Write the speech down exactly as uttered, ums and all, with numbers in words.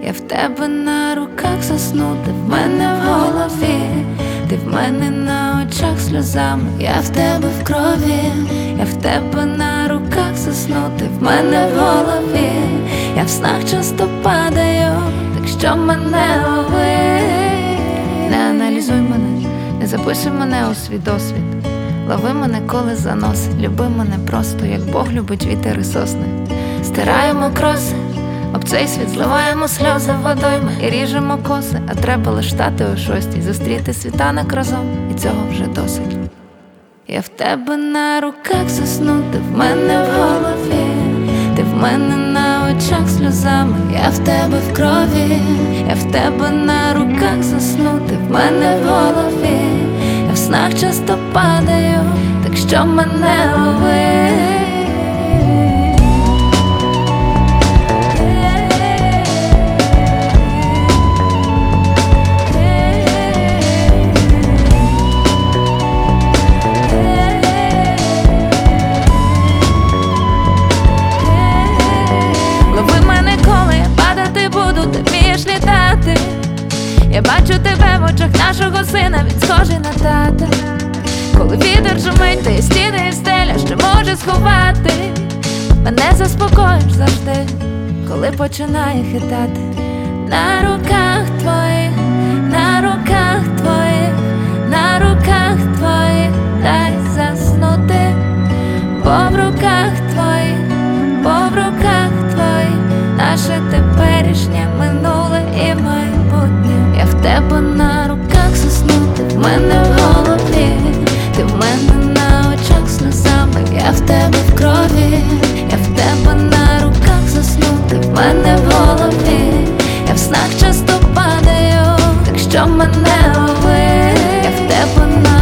Я в тебе на руках засну, ти в мене в голові, ти в мене на очах сльозами, я в тебе в крові, я в тебе на руках засну, ти в мене в голові, я в снах часто падаю, так що мене лови. Не аналізуй мене, не записуй мене у свій досвід, лови мене, коли заносить, люби мене просто, як Бог любить вітер і сосни. Стираємо кроси об цей світ, зливаємо сльози водойми і ріжемо коси, а треба лиш стати о шостій, зустріти світанок разом, і цього вже досить. Я в тебе на руках засну, ти в мене в голові, ти в мене на очах сльозами, я в тебе в крові, я в тебе на руках засну, ти в мене в голові, я в снах часто падаю, так що мене лови. Я бачу тебе в очах нашого сина, він схожий на тата. Коли вітер шумить, ти стіни і стеля, що може сховати. Мене заспокоїш завжди, коли починає хитати. На руках твоїх, на руках твоїх, на руках твоїх дай заснути. Бо в руках твоїх, бо в руках твоїх наше теперішнє, минуле і майбутнє. Я в тебе на руках засну, ти в мене в голові, ти в мене на очах сльозами, я в тебе в крові, я в тебе на руках засну, ти в мене в голові, я в снах часто падаю, так що мене лови. Я в тебе на